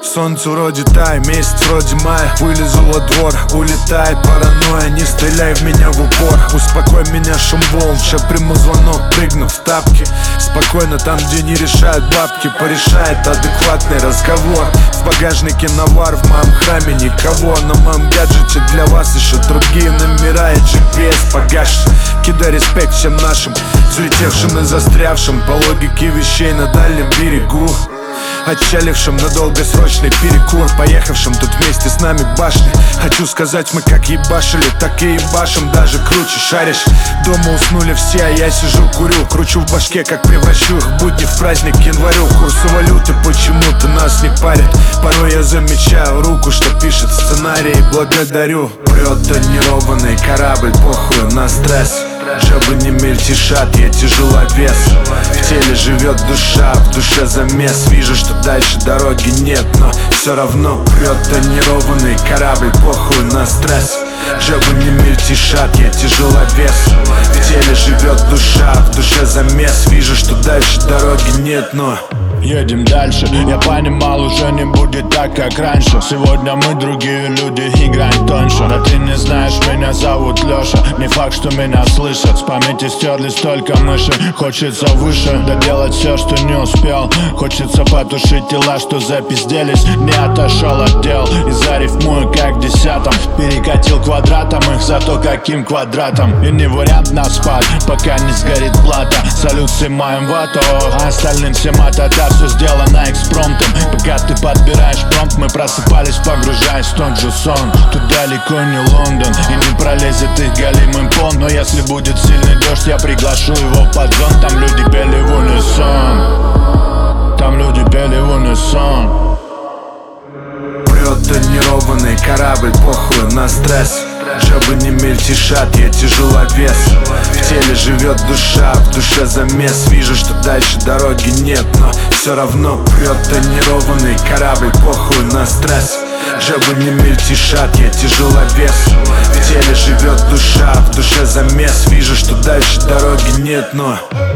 Солнце вроде тай, месяц вроде мая. Вылезу во двор, улетает паранойя. Не стреляй в меня в упор, успокой меня шум волн. Ща приму звонок, прыгну в тапки. Спокойно там, где не решают бабки. Порешает адекватный разговор. В багажнике навар, в моем храме никого. На моем гаджете для вас еще другие номера и GPS погашен. Кидай респект всем нашим взлетевшим и застрявшим по логике вещей на дальнем берегу, отчалившим на долгосрочный перекур, поехавшим тут вместе с нами башни. Хочу сказать, мы как ебашили, так и ебашим, даже круче. Шаришь, дома уснули все, а я сижу курю. Кручу в башке, как превращу их в будни в праздник январю. Курсы валюты почему-то нас не парят. Порой я замечаю руку, что пишет сценарий. Благодарю. Прет тонированный корабль, похуй на стресс. Джобы не мельтешат, я тяжеловес. В теле живет душа, в душе замес. Вижу, что дальше дороги нет, но все равно прет тонированный корабль, похуй на стресс. Джобы не мельтешат, я тяжеловес. В теле живет душа, в душе замес. Вижу, что дальше дороги нет, но едем дальше. Я понимал, уже не будет так, как раньше. Сегодня мы другие люди, играем тоньше. Да ты не знаешь, меня зовут Леша. Не факт, что меня слышат. С памяти стерлись только мыши. Хочется выше, доделать все, что не успел. Хочется потушить тела, что запизделись. Не отошел от дел и зарифмую, как в 10-м. Перекатил квадратом их, зато каким квадратом. И не вариант на спад, пока не сгорит плата. Салют снимаем вату, а остальным всем атата. Все сделано экспромтом. Пока ты подбираешь промпт, мы просыпались, погружаясь в тот же сон. Тут далеко не Лондон, и не пролезет их голимым пон. Но если будет сильный дождь, я приглашу его под зонт. Там люди пели в унисон. Там люди пели в унисон. Прет тонированный корабль, похуй на стресс. Джобы не мельтешат, я тяжеловес. В теле живет душа, в душе замес. Вижу, что дальше дороги нет, но все равно прет тонированный корабль, похуй на стресс. Джобы не мельтешат, я тяжеловес. В теле живет душа, в душе замес. Вижу, что дальше дороги нет, но